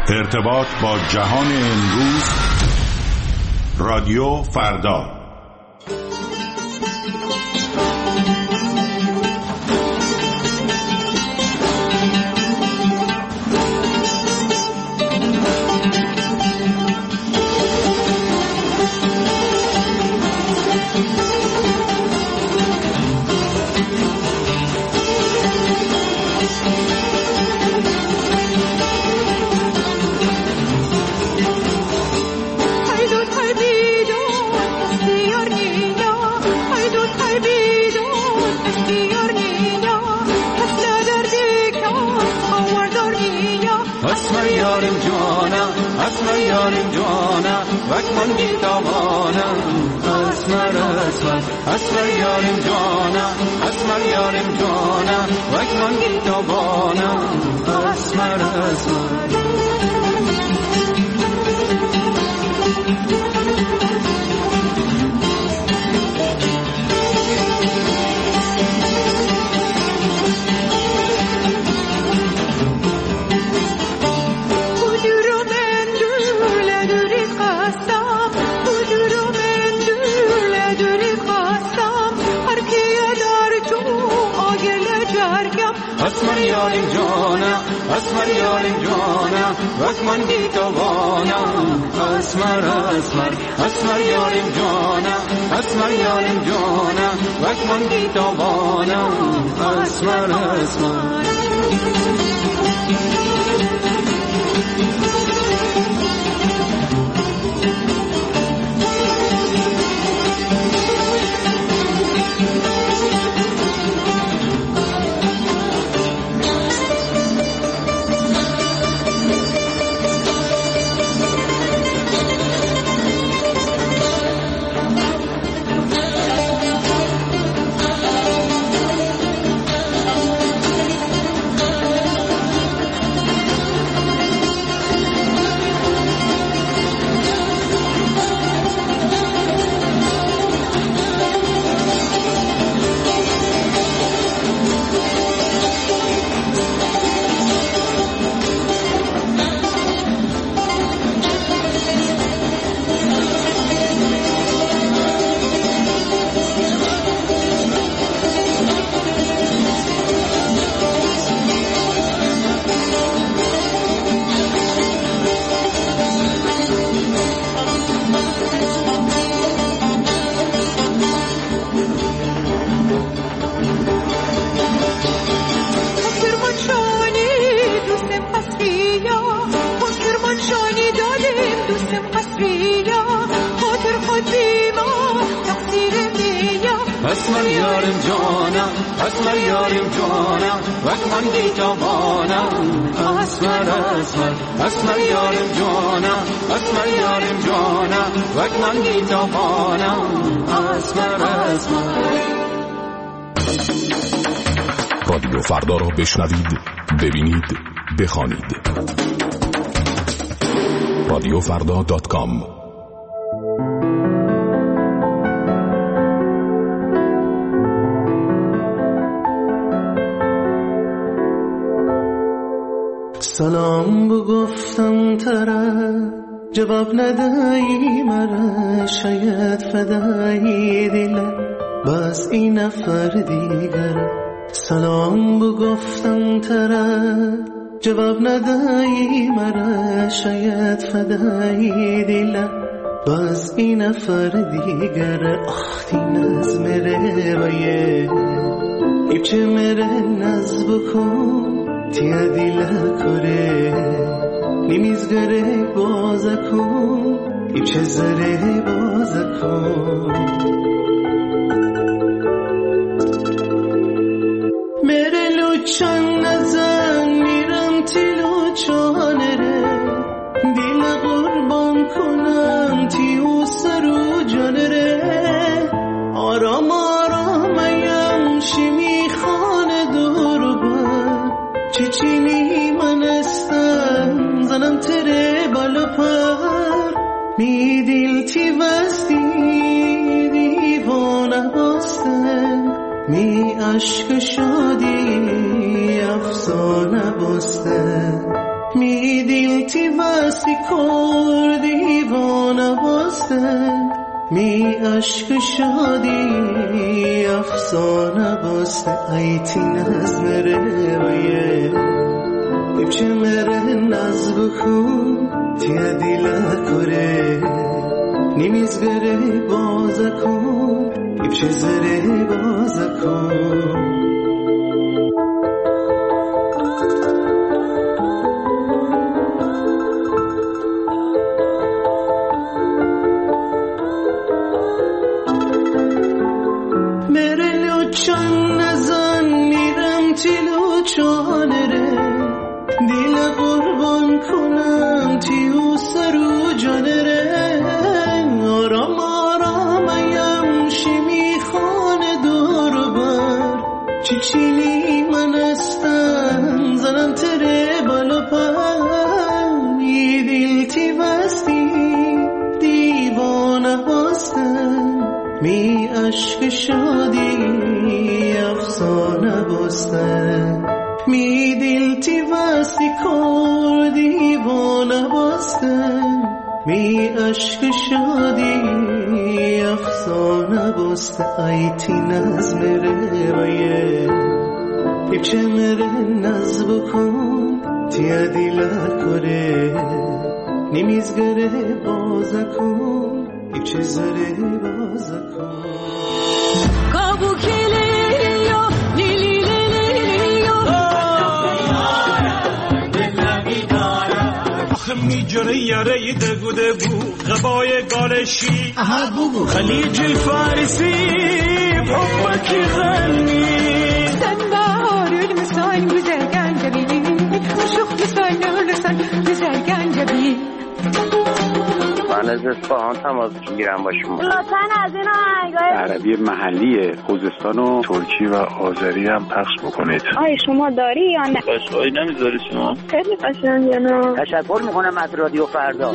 ارتباط با جهان امروز. رادیو فردا. اسمر یارم جانا وکمن بیتابانا اسمر اسمر اسمر یارم جانا اسمر یارم جانا وکمن بیتابانا اسمر اسمر اسمر یارم جانا اسمر یارم جانا وکمن بیتابانا اسمر اسمر اسمر یارم جانا اسمر یارم جانا وکمن بیتابانا اسمر اسمر اسمر یارم جانا اسمر یارم جانا وکمن بیتابانا اسمر اسمر اسمر یارم جانا اسمر یارم جانا وکمن بیتابانا اسمر اسمر. رادیو فردا را بشنوید، ببینید، بخوانید. رادیوفردا.com. سلام بگفتم طرف جواب ندهی مرا، شاید فدایی دلم بس این نفر دیگر. سلام بگفتم طرف جواب ندهی مرا، شاید فدایی دلم بس این نفر دیگر. آخ دین از مره بایه ایبچه مره نز بکن تیا دیل کره نمیزگره بازه کن ایبچه زره بازه کن. مره لوچان نزن میرم تیلو چانره دیل قربان کنم تیو سرو جانره. آرام آرام ایم شیمی خانه دور بر چیچینی من استم زنم تره بالا پر می دیل تی وستی دیوانه باسته می عشق شادی افسانه باسته می دیل تی دستی کر دیوانه باستن می عشق شادی افسانه باست ایتی نزمره ویه ایبچه مره نزب کن تیا دیلا کره نیمیز گره بازا کن ایبچه زره بازا کن چند نزن میرم تیلو چانره دیل قربان کنم تیو سرو جانره آرام آرام ایم شمی خانه دور بر چیچیلی من استم زنم تره بالا پر ای دیل تی بستی دیوانه باستم می عشق شادی افسانه باستن می دل تی واستی کر دیوانه باستن می عشق شادی افسانه باست ایتی نزمره ویه ایبچه مره نزب کن تیا دیلا کره نیمیزگره بازا کن ایبچه زره بازا کن کابو کلیو لیلی لیلیو آخه میجره یاره دگو دگو غبای گالشی خلیج فارسی بحبکی غنی سن بهار المسان güzel gencebi مشوق مثال لسان güzel gencebi من از اصفهان تماس میگیرم با شما. لطفاً از این آهنگای عربی محلی خوزستان و ترکی و آذری هم پخش بکنید. آیا شما داری یا نه؟ قشقایی نمیذاری شما؟ خیلی قشنگه نه؟ تشکر میکنم از رادیو فردا.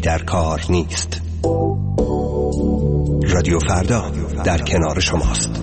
در کار نیست. رادیو فردا در کنار شماست.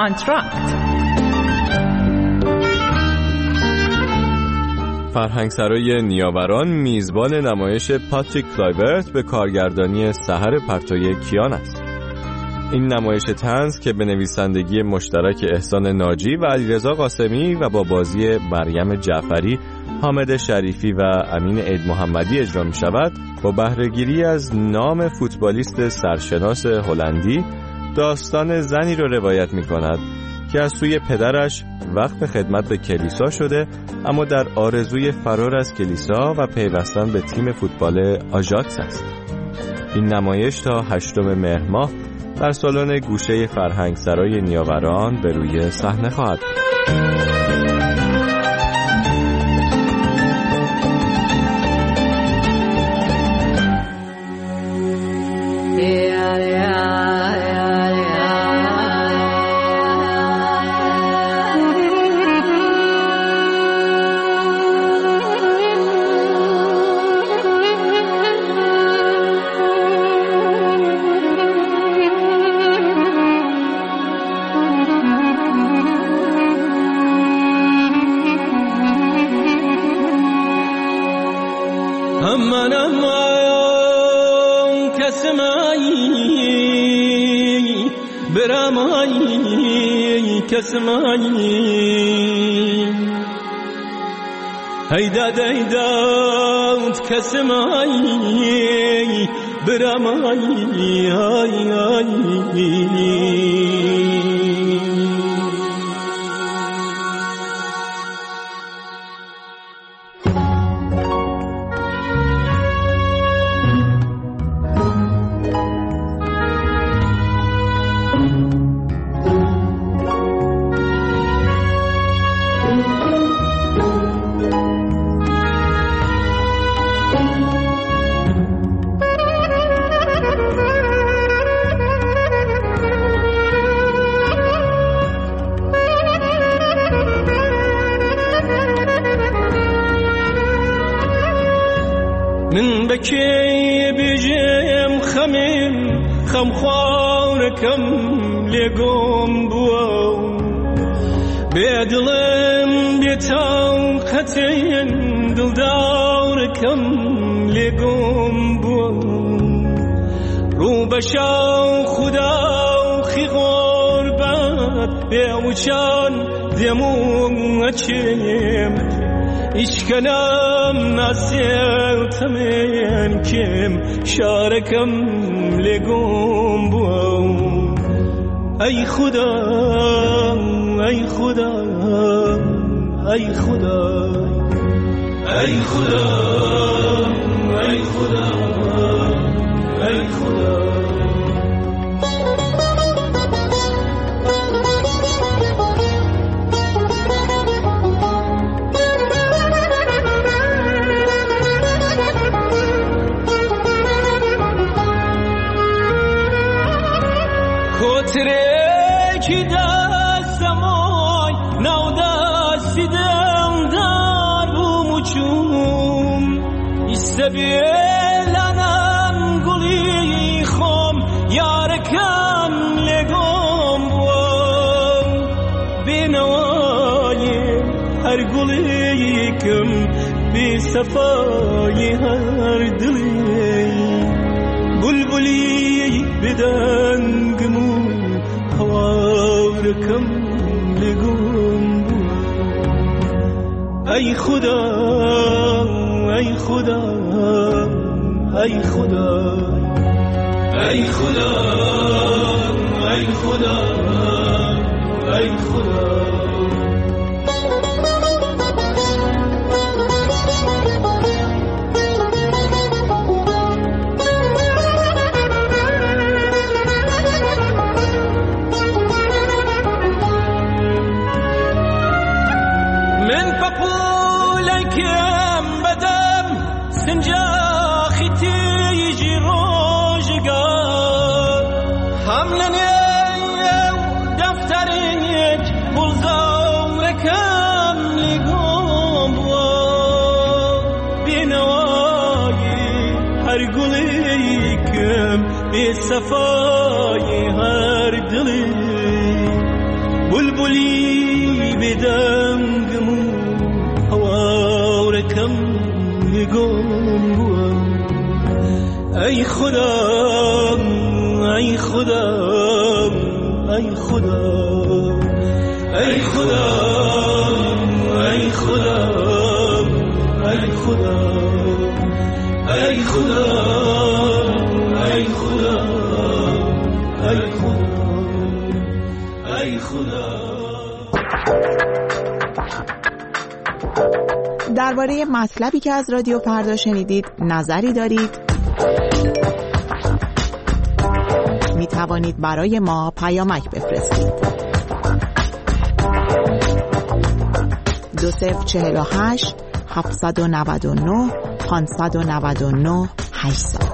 انتراکت. فرهنگسرای نیاوران میزبان نمایش پاتریک کلایورت به کارگردانی سحر پرتوی کیان است. این نمایش طنز که به نویسندگی مشترک احسان ناجی و علیرضا قاسمی و با بازی مریم جعفری، حامد شریفی و امین عید محمدی اجرا می شود، با بهره‌گیری از نام فوتبالیست سرشناس هلندی داستان زنی را روایت می کند که از سوی پدرش وقت خدمت به کلیسا شده، اما در آرزوی فرار از کلیسا و پیوستن به تیم فوتبال آژاکس است. این نمایش تا 8 مهر ماه در سالن گوشه فرهنگسرای نیاوران به روی صحنه خواهد بود. هيدا داود كسماي برماي من بكي بجيم خم خواركم لقوم بواو بيدلم بتوقتين دل دوركم لقوم بواو رو بشاو خدا خي غربت بيوشان دموم اچيم İşkanam nasıl temen kim şarekam legum bu ay khuda ay khuda ay khuda ay khuda ay khuda ay khuda Kotreki dastamoy naudassidem darumuchum istabilanam guli khom yarekam legom binaway her gulikim bi safay her dili bulbuli بدنگمو هوارکم لگم ای خدا ای خدا ای خدا ای خدا ای خدا ای خدا صفای هر دلی گم بوم. ای خدا ای خدا ای خدا ای خدا ای خدا ای خدا ای خدا ای خدا ای خدا ای خدا. درباره مطلبی که از رادیو فردا شنیدید نظری دارید؟ می توانید برای ما پیامک بفرستید. 2048 799 599 800.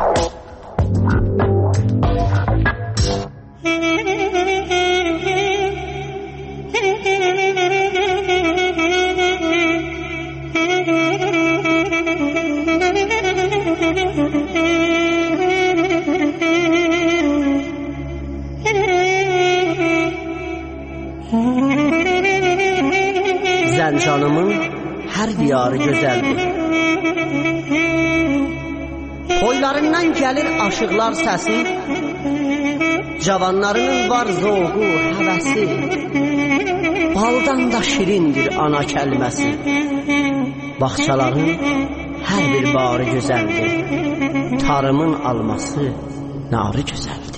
Zəncanımın hər diyarı gözəldir. Toylarından gəlir aşıqlar səsi, cavanlarının var zoğu, həvəsi. Baldan da şirindir ana kəlməsi. Bağçaların hər bir barı gözəldir. Tarımın alması narı gözəldir.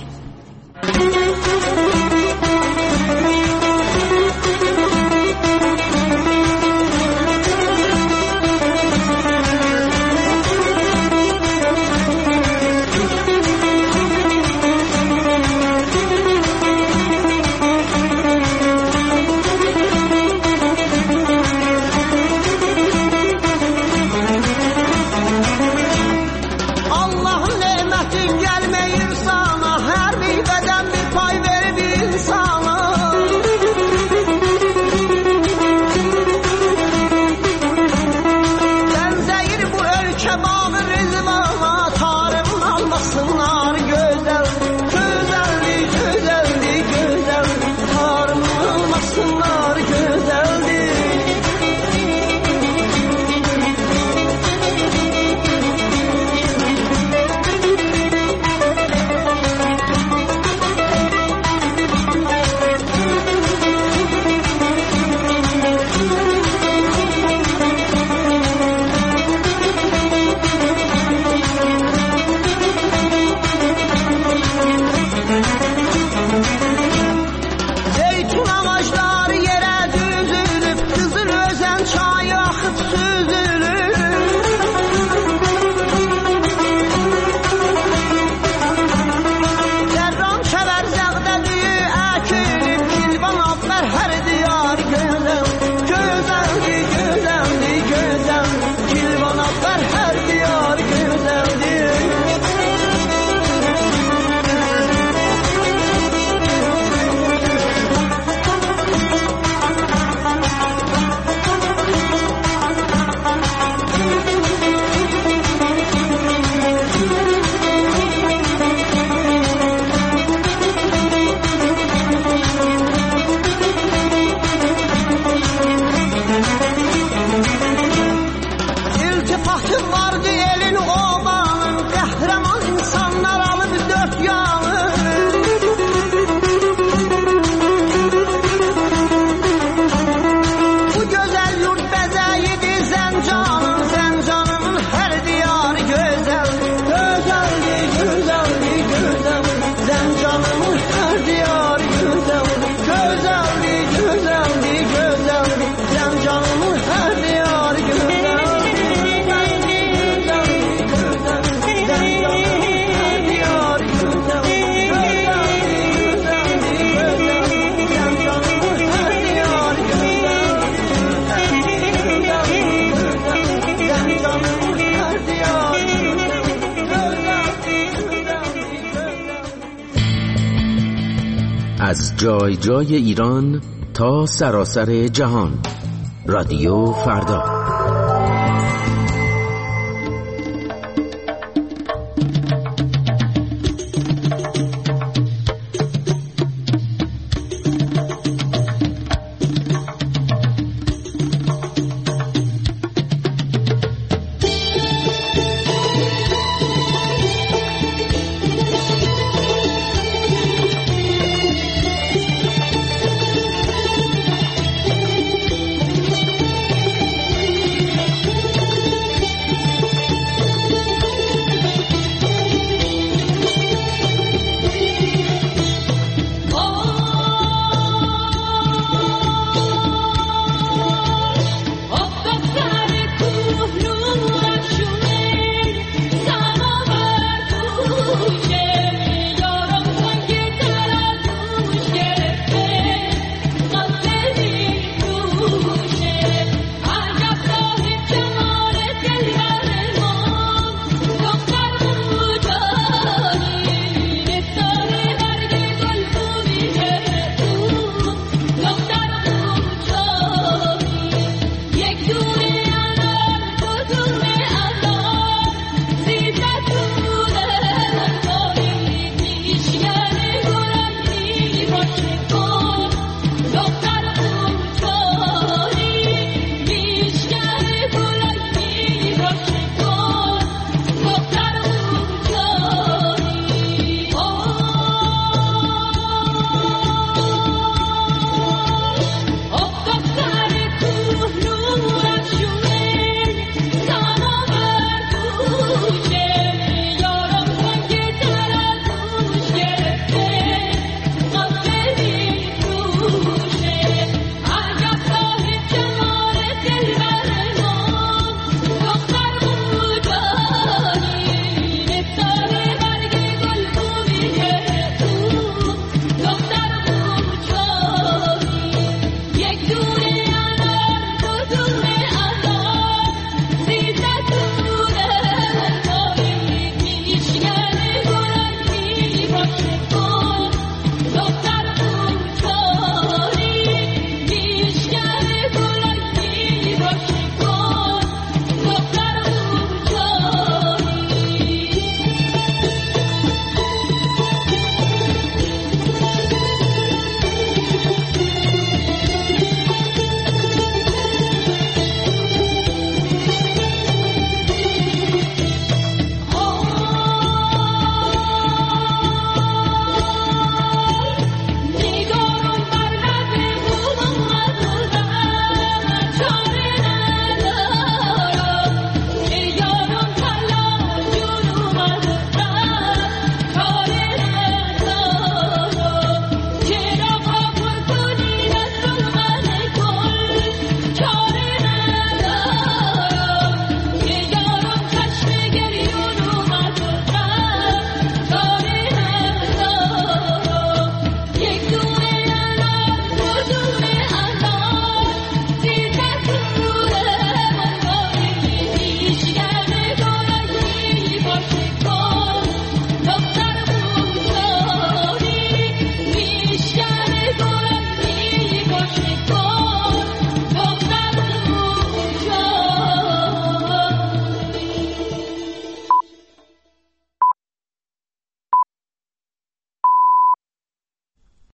از جای جای ایران تا سراسر جهان، رادیو فردا.